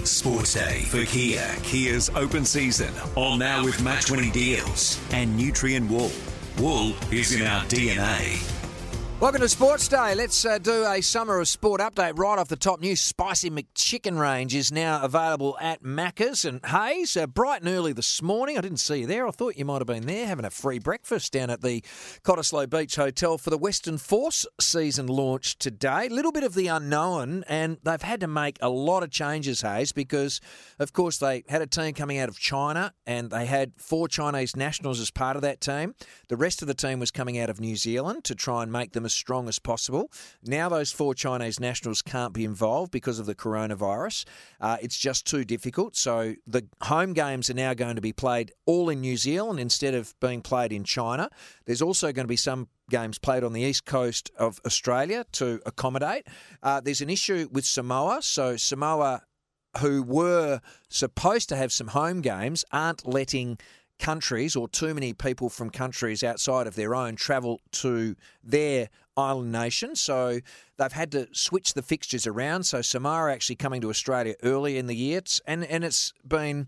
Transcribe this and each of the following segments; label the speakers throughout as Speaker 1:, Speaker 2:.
Speaker 1: Sports Day for Kia. Kia's open season. On now with match-winning deals. And Nutrien Wool. Wool is in our DNA.
Speaker 2: Welcome to Sports Day. Let's do a Summer of Sport update right off the top. New Spicy McChicken range is now available at Macca's. And Hayes, bright and early this morning, I didn't see you there. I thought you might have been there having a free breakfast down at the Cottesloe Beach Hotel for the Western Force season launch today. A little bit of the unknown, and they've had to make a lot of changes, Hayes, because, of course, they had a team coming out of China and they had 4 Chinese nationals as part of that team. The rest of the team was coming out of New Zealand to try and make them as strong as possible. Now those 4 Chinese nationals can't be involved because of the coronavirus. It's just too difficult. So the home games are now going to be played all in New Zealand instead of being played in China. There's also going to be some games played on the east coast of Australia to accommodate. There's an issue with Samoa. So Samoa, who were supposed to have some home games, aren't letting countries or too many people from countries outside of their own travel to their island nation. So they've had to switch the fixtures around. So Samoa are actually coming to Australia early in the year. And it's been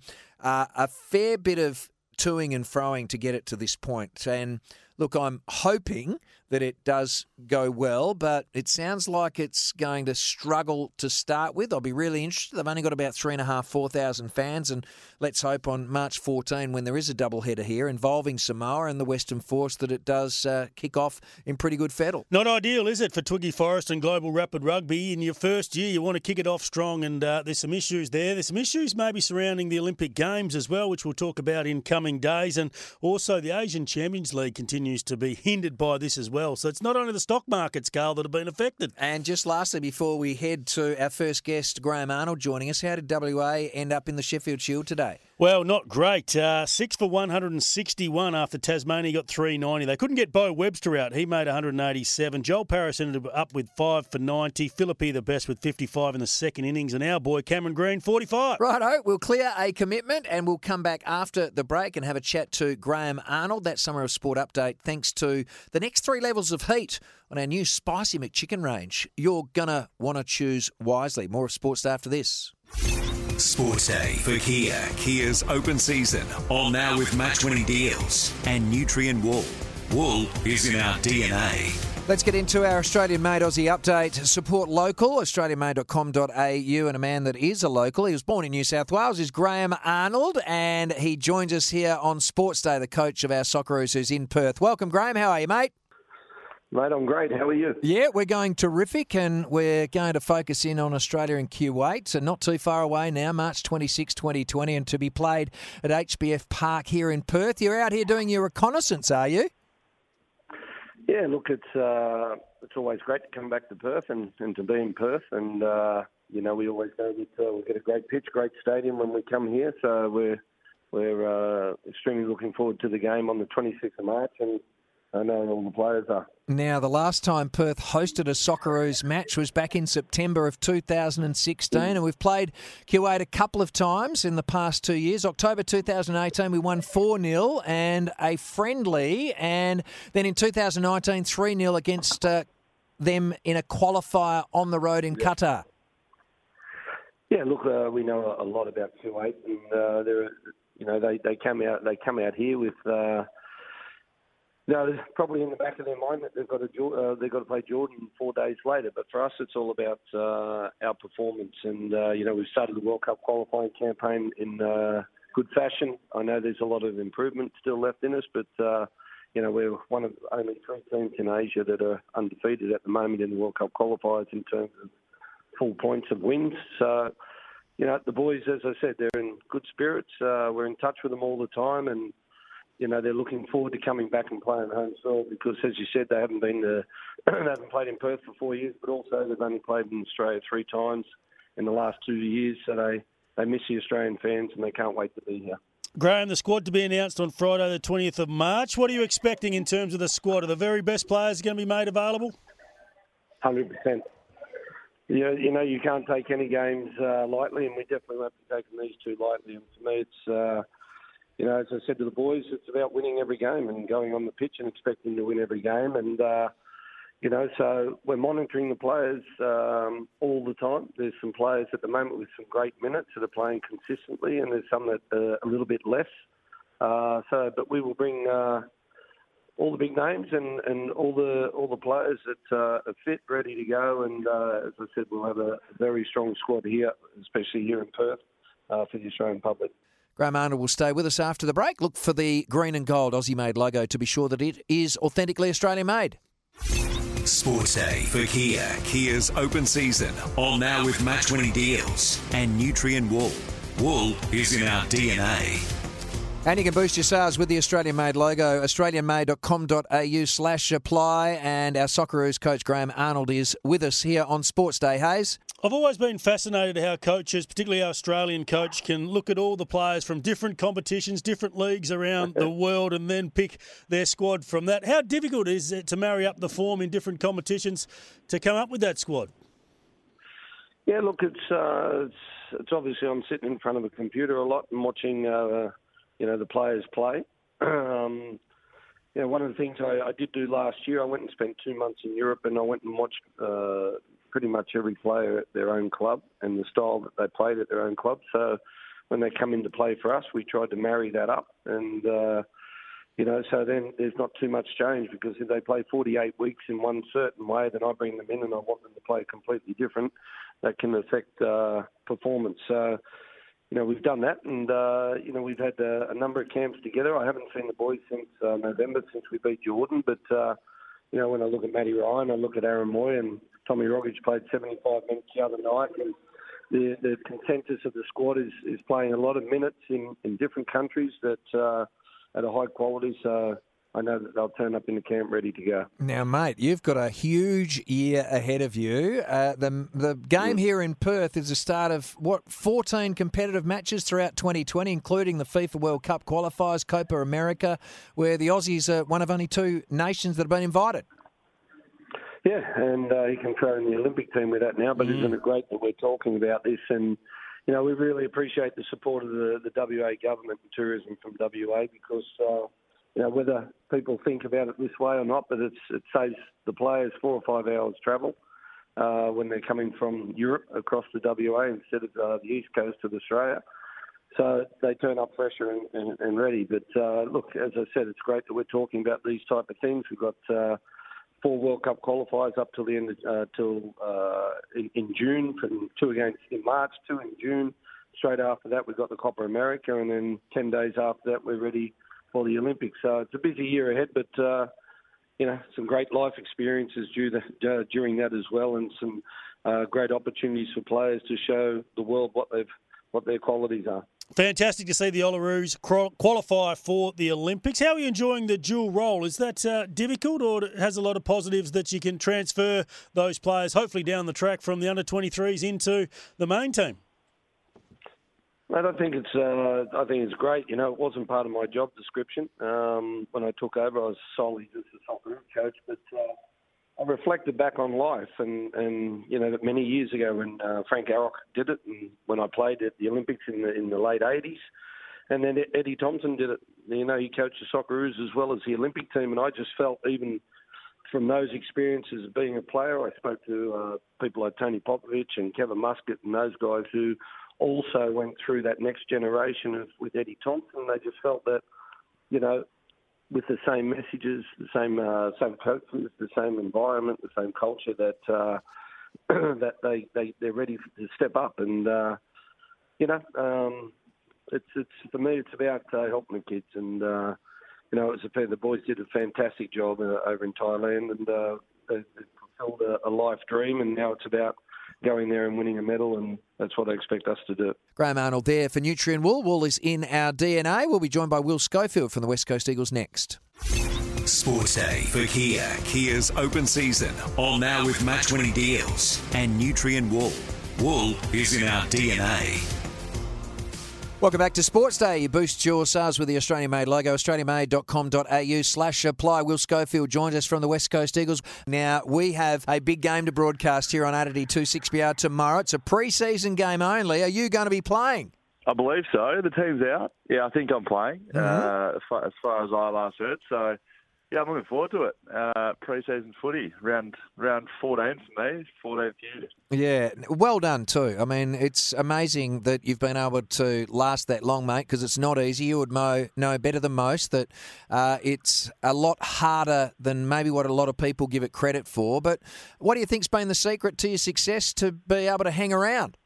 Speaker 2: a fair bit of toing and froing to get it to this point. And look, I'm hoping that it does go well, but it sounds like it's going to struggle to start with. I'll be really interested. They've only got about 3,500, 4,000 fans, and let's hope on March 14, when there is a doubleheader here involving Samoa and the Western Force, that it does kick off in pretty good fettle.
Speaker 3: Not ideal, is it, for Twiggy Forest and Global Rapid Rugby? In your first year, you want to kick it off strong, and there's some issues there. There's some issues maybe surrounding the Olympic Games as well, which we'll talk about in coming days, and also the Asian Champions League continues to be hindered by this as well. So it's not only the stock markets, Carl, that have been affected.
Speaker 2: And just lastly, before we head to our first guest, Graham Arnold, joining us, how did WA end up in the Sheffield Shield today?
Speaker 3: Well, not great. 6 for 161 after Tasmania got 390. They couldn't get Bo Webster out. He made 187. Joel Paris ended up with 5 for 90. Philippi the best with 55 in the second innings. And our boy Cameron Green, 45.
Speaker 2: Righto, we'll clear a commitment and we'll come back after the break and have a chat to Graham Arnold. That Summer of Sport update thanks to the next 3 levels of heat on our new Spicy McChicken range. You're going to want to choose wisely. More of Sports Day after this.
Speaker 1: Sports Day for Kia. Kia's open season. On now with match-winning deals. And Nutrien Wool. Wool is in our DNA.
Speaker 2: Let's get into our Australian-made Aussie update. Support local, australianmade.com.au, and a man that is a local. He was born in New South Wales, is Graham Arnold, and he joins us here on Sports Day, the coach of our Socceroos who's in Perth. Welcome, Graham. How are you, mate?
Speaker 4: Mate, I'm great. How are you?
Speaker 2: Yeah, we're going terrific, and we're going to focus in on Australia and Kuwait. So not too far away now, March 26, 2020, and to be played at HBF Park here in Perth. You're out here doing your reconnaissance, are you?
Speaker 4: Yeah, look, it's always great to come back to Perth and to be in Perth. And, we always know that we'll get a great pitch, great stadium when we come here. So we're extremely looking forward to the game on the 26th of March, and I know all the players are.
Speaker 2: Now, the last time Perth hosted a Socceroos match was back in September of 2016, and we've played Kuwait a couple of times in the past 2 years. October 2018, we won 4-0 and a friendly, and then in 2019, 3-0 against them in a qualifier on the road in Qatar.
Speaker 4: Yeah, look, we know a lot about Kuwait, and they come out here with. Probably in the back of their mind that they've got to play Jordan 4 days later. But for us, it's all about our performance. And we've started the World Cup qualifying campaign in good fashion. I know there's a lot of improvement still left in us, but we're one of only 3 teams in Asia that are undefeated at the moment in the World Cup qualifiers in terms of full points of wins. So, the boys, as I said, they're in good spirits. We're in touch with them all the time, and they're looking forward to coming back and playing home soil because, as you said, they haven't played in Perth for 4 years, but also they've only played in Australia 3 times in the last 2 years. So they miss the Australian fans and they can't wait to be here.
Speaker 3: Graham, the squad to be announced on Friday the 20th of March. What are you expecting in terms of the squad? Are the very best players going to be made available?
Speaker 4: 100%. You can't take any games lightly, and we definitely won't be taking these 2 lightly. And for me, it's... as I said to the boys, it's about winning every game and going on the pitch and expecting to win every game. And, So we're monitoring the players all the time. There's some players at the moment with some great minutes that are playing consistently, and there's some that are a little bit less. But we will bring all the big names and all the players that are fit, ready to go. And as I said, we'll have a very strong squad here, especially here in Perth, for the Australian public.
Speaker 2: Graham Arnold will stay with us after the break. Look for the green and gold Aussie-made logo to be sure that it is authentically Australian-made.
Speaker 1: Sports Day for Kia. Kia's open season. On now with match-winning deals and Nutrien Wool. Wool is in our DNA.
Speaker 2: And you can boost your sales with the Australian-made logo, australianmade.com.au/apply. And our Socceroos coach Graham Arnold is with us here on Sports Day. Hayes?
Speaker 3: I've always been fascinated how coaches, particularly our Australian coach, can look at all the players from different competitions, different leagues around the world, and then pick their squad from that. How difficult is it to marry up the form in different competitions to come up with that squad?
Speaker 4: Yeah, look, it's obviously I'm sitting in front of a computer a lot and watching, the players play. One of the things I did do last year, I went and spent 2 months in Europe, and I went and watched pretty much every player at their own club and the style that they played at their own club. So when they come in to play for us, we tried to marry that up. And, so then there's not too much change, because if they play 48 weeks in one certain way, then I bring them in and I want them to play completely different. That can affect performance. So, we've done that, and, we've had a number of camps together. I haven't seen the boys since November, since we beat Jordan. But, when I look at Matty Ryan, I look at Aaron Moy, and Tommy Rogic played 75 minutes the other night. And the consensus of the squad is playing a lot of minutes in different countries that at a high quality. So I know that they'll turn up in the camp ready to go.
Speaker 2: Now, mate, you've got a huge year ahead of you. The game here in Perth is the start of, 14 competitive matches throughout 2020, including the FIFA World Cup qualifiers, Copa America, where the Aussies are one of only 2 nations that have been invited.
Speaker 4: Yeah, and he can throw in the Olympic team with that now, but isn't it great that we're talking about this? And, we really appreciate the support of the WA government and tourism from WA, because whether people think about it this way or not, but it saves the players 4 or 5 hours travel when they're coming from Europe across to WA instead of the east coast of Australia. So they turn up fresher and ready. But look, as I said, it's great that we're talking about these type of things. We've got 4 World Cup qualifiers up till the end in June, from 2 against in March, 2 in June. Straight after that, we've got the Copa America, and then 10 days after that, we're ready for the Olympics. So it's a busy year ahead, but some great life experiences during that as well, and some great opportunities for players to show the world what their qualities are.
Speaker 3: Fantastic to see the Ollaroos qualify for the Olympics. How are you enjoying the dual role? Is that difficult, or it has a lot of positives that you can transfer those players, hopefully down the track, from the under-23s into the main team?
Speaker 4: I think it's great. It wasn't part of my job description. When I took over, I was solely just a soccer coach, but I reflected back on life, and that many years ago when Frank Arrock did it, and when I played at the Olympics in the late 80s, and then Eddie Thompson did it. He coached the Socceroos as well as the Olympic team, and I just felt, even from those experiences of being a player, I spoke to people like Tony Popovich and Kevin Muscat and those guys who also went through that next generation with Eddie Thompson. They just felt that, with the same messages, the same coaches, the same environment, the same culture, that that they're ready to step up. And it's for me, it's about helping the kids. And the boys did a fantastic job over in Thailand, and they fulfilled a life dream. And now it's about going there and winning a medal, and that's what I expect us to do.
Speaker 2: Graham Arnold there for Nutrien Wool. Wool is in our DNA. We'll be joined by Will Schofield from the West Coast Eagles next.
Speaker 1: Sports Day for Kia. Kia's open season. On now with match-winning deals and Nutrien Wool. Wool is in our DNA.
Speaker 2: Welcome back to Sports Day. You boost your sales with the Australian-made logo, australianmade.com.au/apply. Will Schofield joins us from the West Coast Eagles. Now, we have a big game to broadcast here on ADD 260R tomorrow. It's a pre-season game only. Are you going to be playing?
Speaker 5: I believe so. The team's out. Yeah, I think I'm playing, as far as I last heard. So, Yeah, I'm looking forward to it. Pre-season footy, round 14 for me, 14th year.
Speaker 2: Yeah, well done too. I mean, it's amazing that you've been able to last that long, mate, because it's not easy. You would know better than most that it's a lot harder than maybe what a lot of people give it credit for. But what do you think's been the secret to your success to be able to hang around?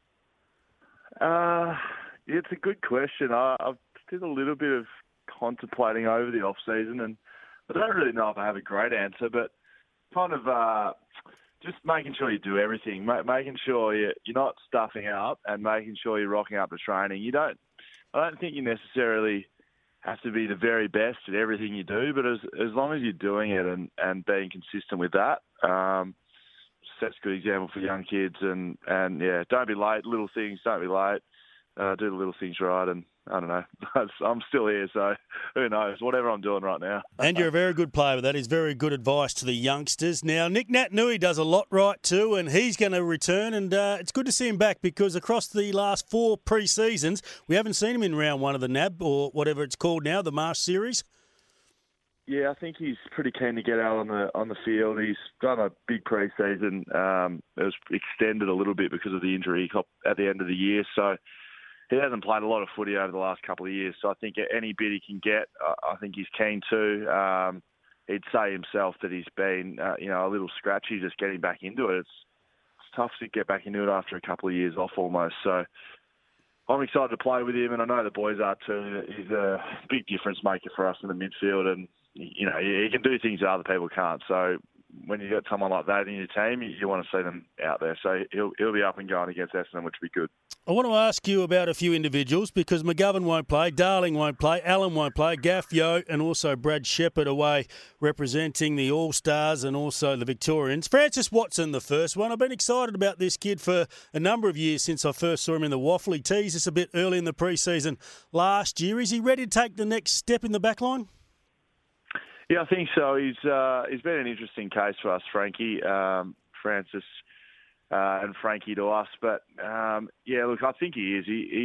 Speaker 5: It's a good question. I've did a little bit of contemplating over the off-season, and I don't really know if I have a great answer, but kind of just making sure you do everything, making sure you're not stuffing up and making sure you're rocking up to training. I don't think you necessarily have to be the very best at everything you do, but as long as you're doing it and being consistent with that, sets a good example for young kids. And yeah, don't be late. Little things, don't be late. Do the little things right, and I don't know. I'm still here, so who knows? Whatever I'm doing right now.
Speaker 3: And you're a very good player, but that is very good advice to the youngsters. Now, Nick Naitanui does a lot right too, and he's going to return, and it's good to see him back because across the last 4 pre-seasons, we haven't seen him in round 1 of the NAB, or whatever it's called now, the Marsh Series.
Speaker 5: Yeah, I think he's pretty keen to get out on the field. He's done a big pre-season. It was extended a little bit because of the injury he got at the end of the year, so he hasn't played a lot of footy over the last couple of years, so I think any bit he can get, I think he's keen to. He'd say himself that he's been, a little scratchy just getting back into it. It's tough to get back into it after a couple of years off almost. So I'm excited to play with him, and I know the boys are too. He's a big difference maker for us in the midfield, and he can do things that other people can't. So when you get someone like that in your team, you want to see them out there. So he'll be up and going against Essendon, which will be good.
Speaker 3: I want to ask you about a few individuals because McGovern won't play, Darling won't play, Allen won't play, Gaff Yo and also Brad Shepherd away representing the All-Stars and also the Victorians. Francis Watson, the first one. I've been excited about this kid for a number of years since I first saw him in the Waffley. Teased us a bit early in the pre-season last year. Is he ready to take the next step in the back line?
Speaker 5: Yeah, I think so. He's been an interesting case for us, Frankie. Francis and Frankie to us. But, look, I think he is.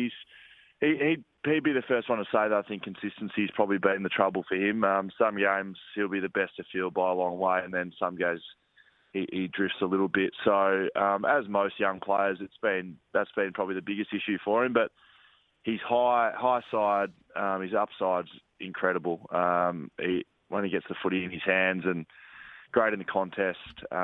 Speaker 5: He'd be the first one to say that I think consistency's probably been the trouble for him. Some games he'll be the best to field by a long way, and then some games he drifts a little bit. So, as most young players, that's been probably the biggest issue for him. But his high side, his upside's incredible. When he gets the footy in his hands and great in the contest,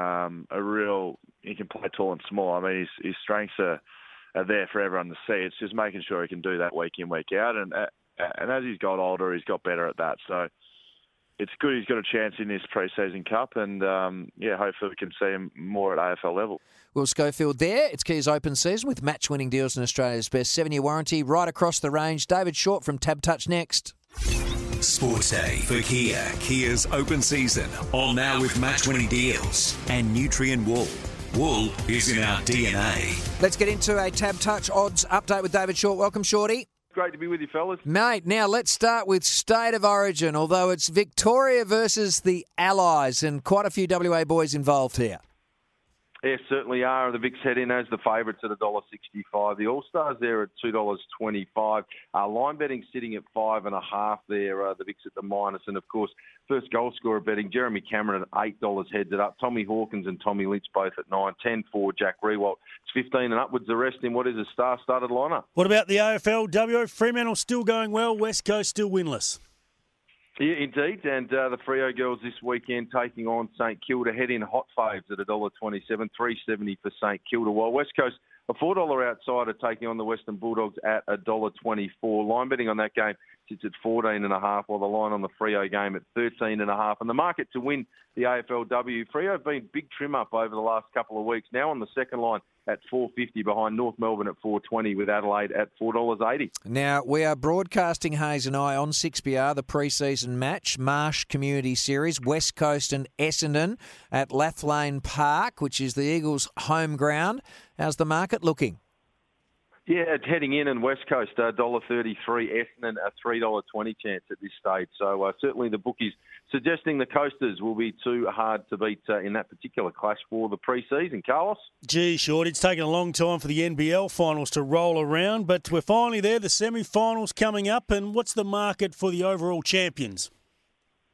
Speaker 5: he can play tall and small. I mean, his strengths are there for everyone to see. It's just making sure he can do that week in, week out. And as he's got older, he's got better at that. So it's good he's got a chance in this pre-season cup. And, hopefully we can see him more at AFL level.
Speaker 2: Will Schofield there. It's Kia's open season with match-winning deals in Australia's best 7-year warranty right across the range. David Short from Tab Touch next.
Speaker 1: Sports Day for Kia. Kia's open season on now with match-winning deals and Nutrien Wool. Wool is in our DNA.
Speaker 2: Let's get into a Tab Touch odds update with David Short. Welcome, Shorty.
Speaker 6: Great to be with you, fellas.
Speaker 2: Mate, now let's start with State of Origin, although it's Victoria versus the Allies and quite a few WA boys involved here.
Speaker 6: Yes, certainly are. The Vicks head in as the favourites at $1.65. The All-Stars there at $2.25. Line betting sitting at 5.5 there. The Vicks at the minus. And, of course, first goal scorer betting, Jeremy Cameron at $8 heads it up. Tommy Hawkins and Tommy Lynch both at 9. 10 for Jack Rewalt. It's 15 and upwards the rest in what is a star-studded lineup.
Speaker 3: What about the AFLW? Fremantle still going well. West Coast still winless.
Speaker 6: Yeah, indeed, and the Freo girls this weekend taking on St Kilda, head in hot faves at $1.27, $3.70 for St Kilda, while West Coast a $4 outsider taking on the Western Bulldogs at $1.24. Line betting on that game sits at 14.5, while the line on the Freo game at 13.5. And the market to win the AFLW, Freo have been big trim up over the last couple of weeks. Now on the second line at $4.50 behind North Melbourne at $4.20 with Adelaide at $4.80.
Speaker 2: Now, we are broadcasting, Hayes and I, on 6BR, the pre-season match, Marsh Community Series, West Coast and Essendon at Lathlane Park, which is the Eagles' home ground. How's the market looking?
Speaker 6: Yeah, it's heading in, and West Coast, $1.33, Essendon, a $3.20 chance at this stage. So certainly the bookies suggesting the Coasters will be too hard to beat in that particular clash for the pre-season. Carlos?
Speaker 3: Gee, Short, it's taken a long time for the NBL finals to roll around, but we're finally there, the semi-finals coming up, and what's the market for the overall champions?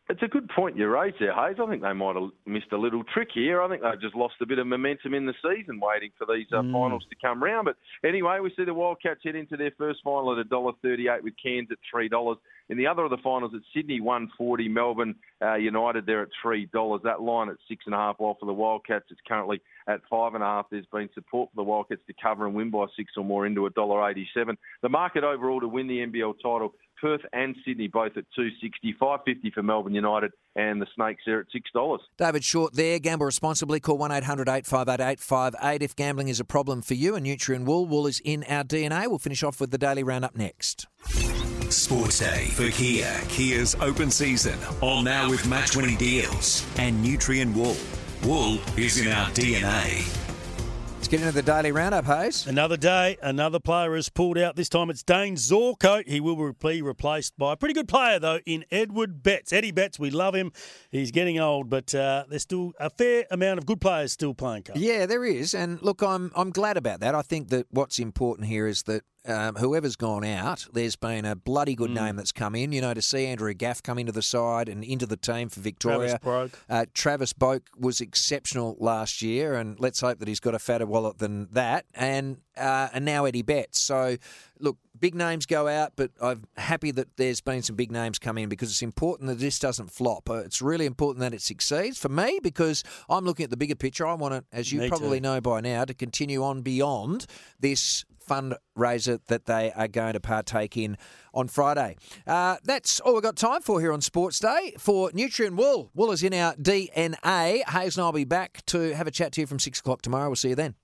Speaker 6: It's a good point you raised there, Hayes. I think they might have missed a little trick here. I think they've just lost a bit of momentum in the season waiting for these finals to come round. But anyway, we see the Wildcats head into their first final at $1.38 with Cairns at $3. In the other of the finals at Sydney, 140, Melbourne United there at $3. That line at 6.5, while for the Wildcats it's currently at 5.5. There's been support for the Wildcats to cover and win by 6 or more into $1.87. The market overall to win the NBL title, Perth and Sydney both at $2.60, $5.50 for Melbourne United, and the Snakes there at $6.
Speaker 2: David Short there. Gamble responsibly. Call 1-800-858-858 if gambling is a problem for you. And Nutrien Wool. Wool is in our DNA. We'll finish off with the Daily Roundup next.
Speaker 1: Sports Day for Kia. Kia's open season. On now with match-winning deals. And Nutrien Wool. Wool is in our DNA.
Speaker 2: Let's get into the Daily Roundup, Hayes.
Speaker 3: Another day, another player has pulled out. This time it's Dane Zorko. He will be replaced by a pretty good player, though, in Edward Betts. Eddie Betts, we love him. He's getting old, but there's still a fair amount of good players still playing.
Speaker 2: Yeah, there is. And look, I'm glad about that. I think that what's important here is that whoever's gone out, there's been a bloody good name that's come in. You know, to see Andrew Gaff come into the side and into the team for Victoria. Travis Boak was exceptional last year, and let's hope that he's got a fatter wallet than that. And now Eddie Betts. So, look, big names go out, but I'm happy that there's been some big names come in because it's important that this doesn't flop. It's really important that it succeeds for me because I'm looking at the bigger picture. I want it, as you probably know by now, to continue on beyond this fundraiser that they are going to partake in on Friday. That's all we've got time for here on Sports Day. For Nutrien Wool, Wool is in our DNA. Hayes and I'll be back to have a chat to you from 6 o'clock tomorrow. We'll see you then.